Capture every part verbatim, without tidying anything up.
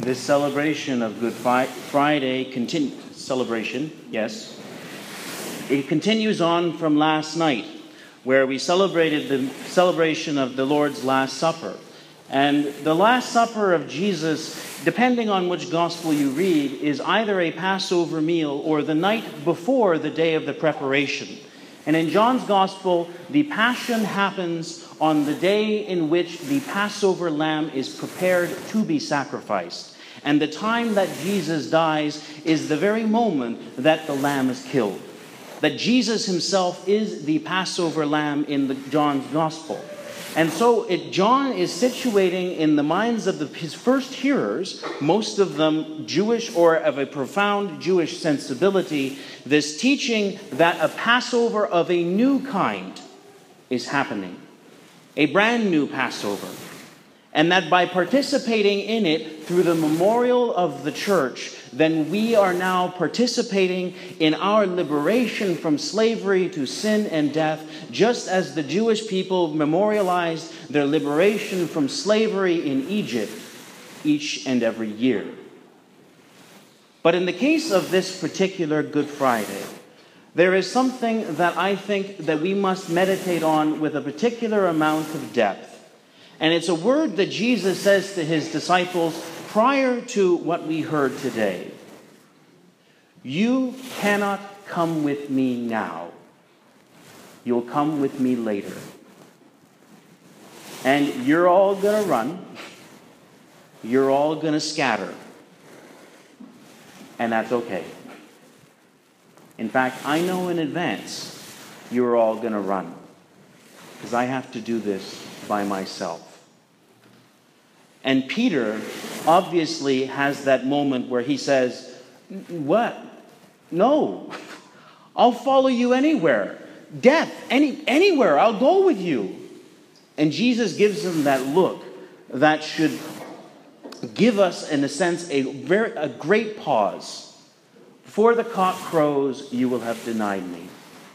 This celebration of Good Friday, continue, celebration, yes, it continues on from last night, where we celebrated the celebration of the Lord's Last Supper. And the Last Supper of Jesus, depending on which gospel you read, is either a Passover meal or the night before the day of the preparation. And in John's gospel, the Passion happens on the day in which the Passover lamb is prepared to be sacrificed. And the time that Jesus dies is the very moment that the lamb is killed. That Jesus himself is the Passover lamb in the John's gospel. And so it, John is situating in the minds of the, his first hearers, most of them Jewish or of a profound Jewish sensibility, this teaching that a Passover of a new kind is happening. A brand new Passover. And that by participating in it through the memorial of the church, then we are now participating in our liberation from slavery to sin and death, just as the Jewish people memorialized their liberation from slavery in Egypt each and every year. But in the case of this particular Good Friday, there is something that I think that we must meditate on with a particular amount of depth. And it's a word that Jesus says to his disciples prior to what we heard today. You cannot come with me now. You'll come with me later. And you're all going to run. You're all going to scatter. And that's okay. In fact, I know in advance you're all going to run. Because I have to do this by myself. And Peter obviously has that moment where he says, what? No. I'll follow you anywhere. Death, any, anywhere. I'll go with you. And Jesus gives him that look that should give us, in a sense, a, very, a great pause. Before the cock crows, you will have denied me.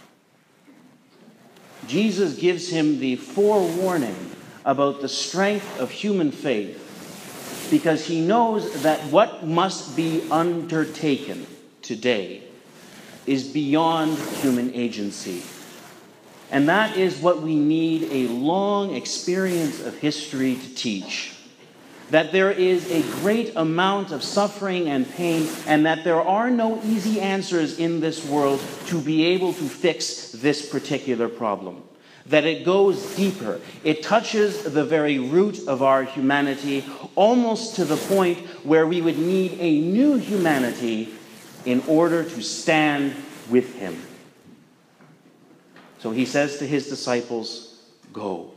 Jesus gives him the forewarning about the strength of human faith, because he knows that what must be undertaken today is beyond human agency. And that is what we need a long experience of history to teach. That there is a great amount of suffering and pain, and that there are no easy answers in this world to be able to fix this particular problem. That it goes deeper. It touches the very root of our humanity, almost to the point where we would need a new humanity in order to stand with him. So he says to his disciples, go.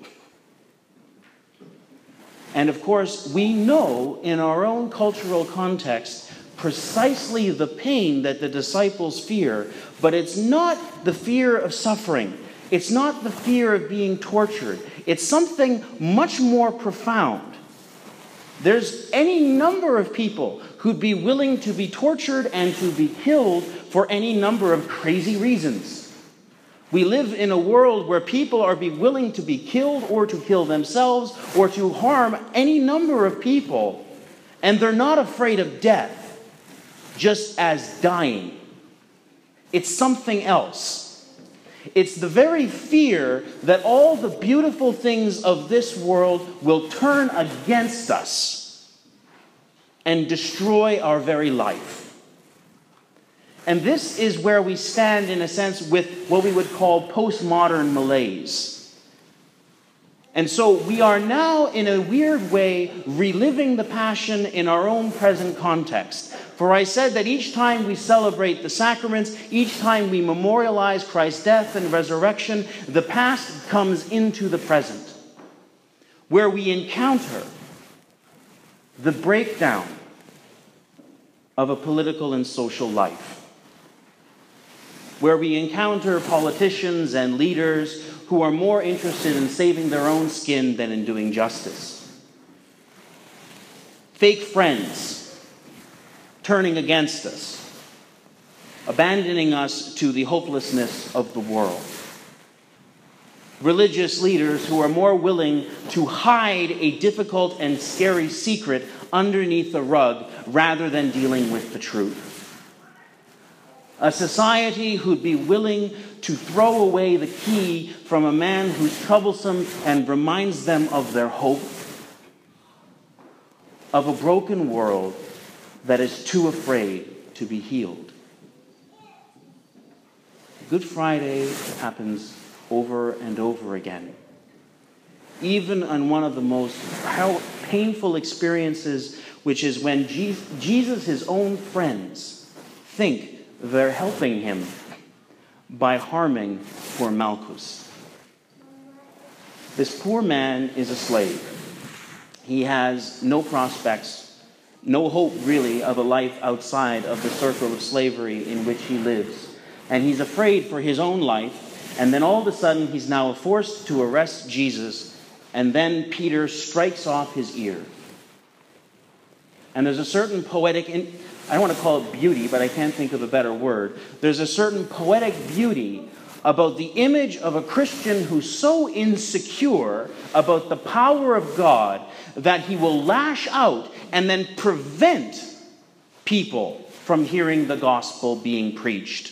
And of course, we know in our own cultural context precisely the pain that the disciples fear, but it's not the fear of suffering. It's not the fear of being tortured. It's something much more profound. There's any number of people who'd be willing to be tortured and to be killed for any number of crazy reasons. We live in a world where people are be willing to be killed or to kill themselves or to harm any number of people, and they're not afraid of death, just as dying. It's something else. It's the very fear that all the beautiful things of this world will turn against us and destroy our very life. And this is where we stand, in a sense, with what we would call postmodern malaise. And so we are now, in a weird way, reliving the Passion in our own present context. For I said that each time we celebrate the sacraments, each time we memorialize Christ's death and resurrection, the past comes into the present, where we encounter the breakdown of a political and social life, where we encounter politicians and leaders who are more interested in saving their own skin than in doing justice. Fake friends turning against us, abandoning us to the hopelessness of the world. Religious leaders who are more willing to hide a difficult and scary secret underneath the rug rather than dealing with the truth. A society who'd be willing to throw away the key from a man who's troublesome and reminds them of their hope. Of a broken world that is too afraid to be healed. Good Friday happens over and over again. Even on one of the most painful experiences, which is when Jesus, his own friends, think they're helping him by harming poor Malchus. This poor man is a slave. He has no prospects, no hope really of a life outside of the circle of slavery in which he lives. And he's afraid for his own life. And then all of a sudden he's now forced to arrest Jesus. And then Peter strikes off his ear. And there's a certain poetic, in, I don't want to call it beauty, but I can't think of a better word. There's a certain poetic beauty about the image of a Christian who's so insecure about the power of God that he will lash out and then prevent people from hearing the gospel being preached.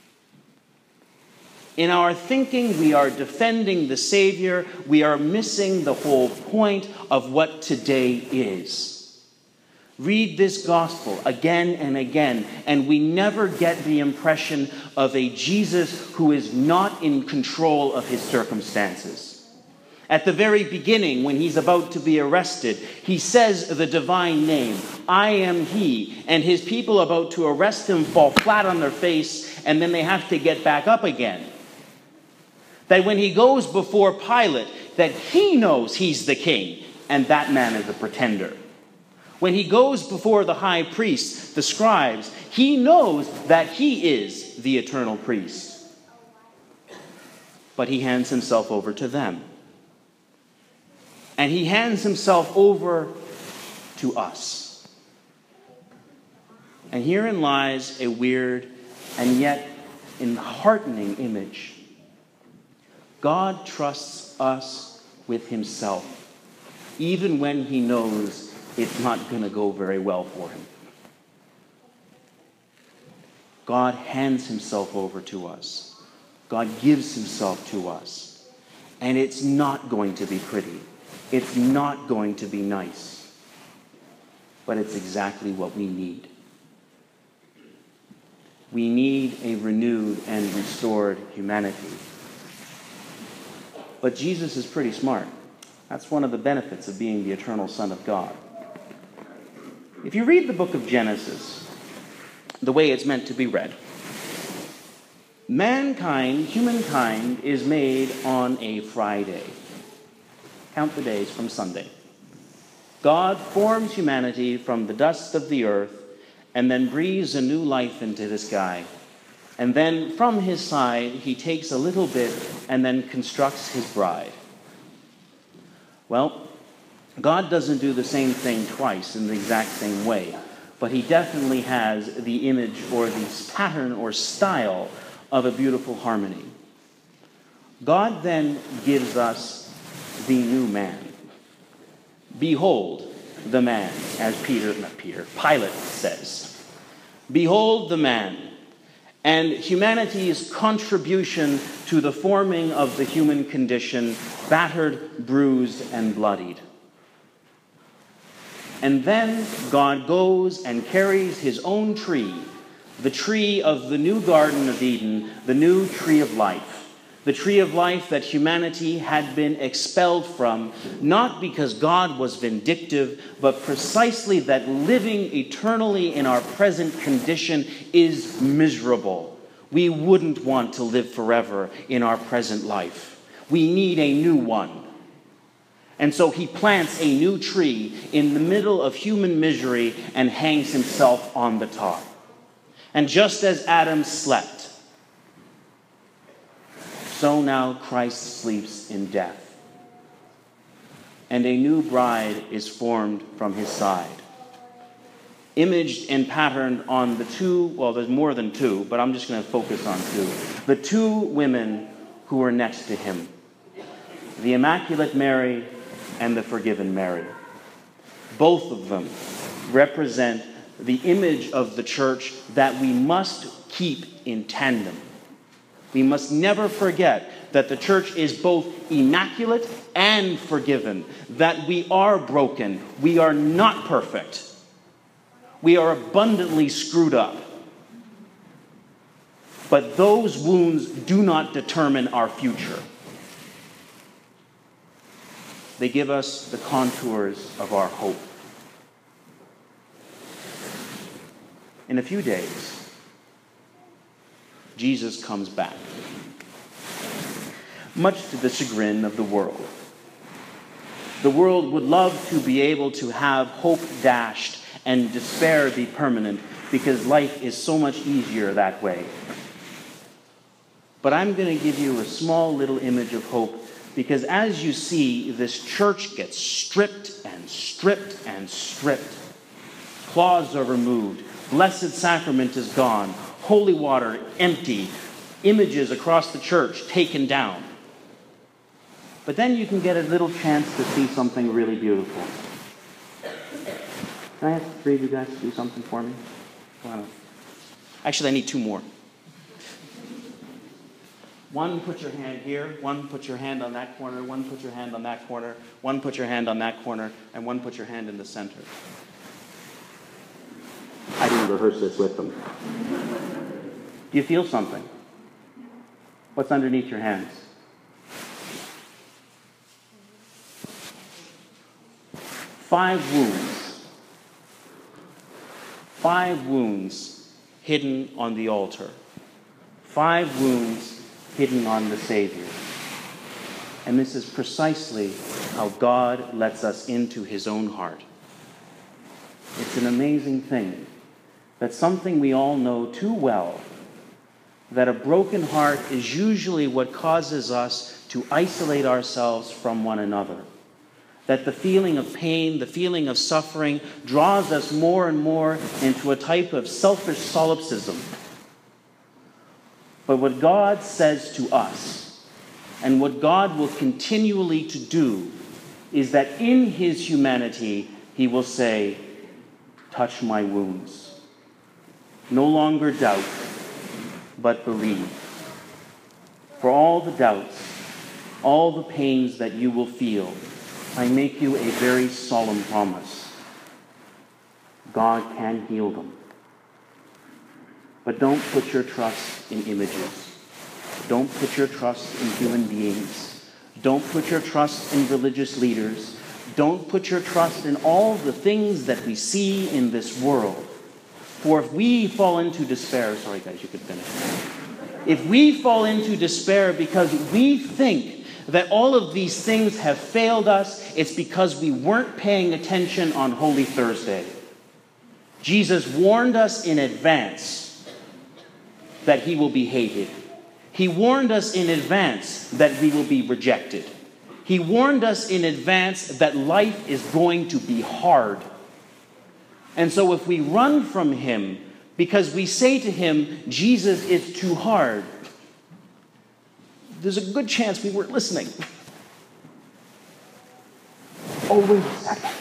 In our thinking, we are defending the Savior. We are missing the whole point of what today is. Read this gospel again and again, and we never get the impression of a Jesus who is not in control of his circumstances. At the very beginning, when he's about to be arrested, he says the divine name, I am he, and his people about to arrest him fall flat on their face, and then they have to get back up again. That when he goes before Pilate, that he knows he's the king, and that man is a pretender. When he goes before the high priests, the scribes, he knows that he is the eternal priest. But he hands himself over to them. And he hands himself over to us. And herein lies a weird and yet enheartening image. God trusts us with himself, even when he knows it's not going to go very well for him. God hands himself over to us. God gives himself to us. And it's not going to be pretty. It's not going to be nice. But it's exactly what we need. We need a renewed and restored humanity. But Jesus is pretty smart. That's one of the benefits of being the eternal Son of God. If you read the book of Genesis, the way it's meant to be read, mankind, humankind, is made on a Friday. Count the days from Sunday. God forms humanity from the dust of the earth and then breathes a new life into this guy. And then from his side, he takes a little bit and then constructs his bride. Well, God doesn't do the same thing twice in the exact same way, but he definitely has the image or the pattern or style of a beautiful harmony. God then gives us the new man. Behold the man, as Peter, not Peter, Pilate says. Behold the man, and humanity's contribution to the forming of the human condition, battered, bruised, and bloodied. And then God goes and carries his own tree, the tree of the new Garden of Eden, the new tree of life, the tree of life that humanity had been expelled from, not because God was vindictive, but precisely that living eternally in our present condition is miserable. We wouldn't want to live forever in our present life. We need a new one. And so he plants a new tree in the middle of human misery and hangs himself on the top. And just as Adam slept, so now Christ sleeps in death. And a new bride is formed from his side. Imaged and patterned on the two, well, there's more than two, but I'm just going to focus on two. The two women who were next to him. The Immaculate Mary and the Forgiven Mary. Both of them represent the image of the church that we must keep in tandem. We must never forget that the church is both immaculate and forgiven, that we are broken, we are not perfect, we are abundantly screwed up. But those wounds do not determine our future. They give us the contours of our hope. In a few days, Jesus comes back, much to the chagrin of the world. The world would love to be able to have hope dashed and despair be permanent, because life is so much easier that way. But I'm going to give you a small little image of hope, because as you see, this church gets stripped and stripped and stripped. Claws are removed. Blessed sacrament is gone. Holy water empty. Images across the church taken down. But then you can get a little chance to see something really beautiful. Can I ask the three of you guys to do something for me? Actually, I need two more. One, put your hand here. One, put your hand on that corner. One, put your hand on that corner. One, put your hand on that corner. And one, put your hand in the center. I didn't rehearse this with them. Do you feel something? What's underneath your hands? Five wounds. Five wounds hidden on the altar. Five wounds hidden on the Savior. And this is precisely how God lets us into his own heart. It's an amazing thing that something we all know too well, that a broken heart is usually what causes us to isolate ourselves from one another. That the feeling of pain, the feeling of suffering, draws us more and more into a type of selfish solipsism. But what God says to us, and what God will continually to do, is that in his humanity, he will say, touch my wounds. No longer doubt, but believe. For all the doubts, all the pains that you will feel, I make you a very solemn promise. God can heal them. But don't put your trust in images. Don't put your trust in human beings. Don't put your trust in religious leaders. Don't put your trust in all the things that we see in this world. For if we fall into despair, sorry guys, you could finish. If we fall into despair because we think that all of these things have failed us, it's because we weren't paying attention on Holy Thursday. Jesus warned us in advance that he will be hated. He warned us in advance that we will be rejected. He warned us in advance that life is going to be hard. And so if we run from him because we say to him, Jesus, it's too hard, there's a good chance we weren't listening. Oh, wait a second.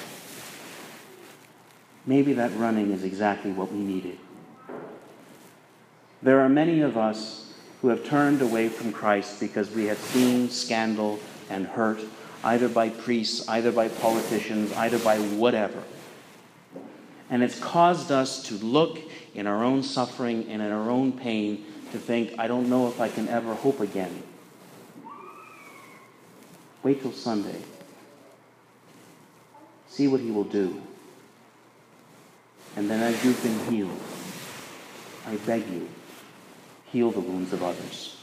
Maybe that running is exactly what we needed. There are many of us who have turned away from Christ because we have seen scandal and hurt, either by priests, either by politicians, either by whatever. And it's caused us to look in our own suffering and in our own pain to think, I don't know if I can ever hope again. Wait till Sunday. See what he will do. And then as you've been healed, I beg you, heal the wounds of others.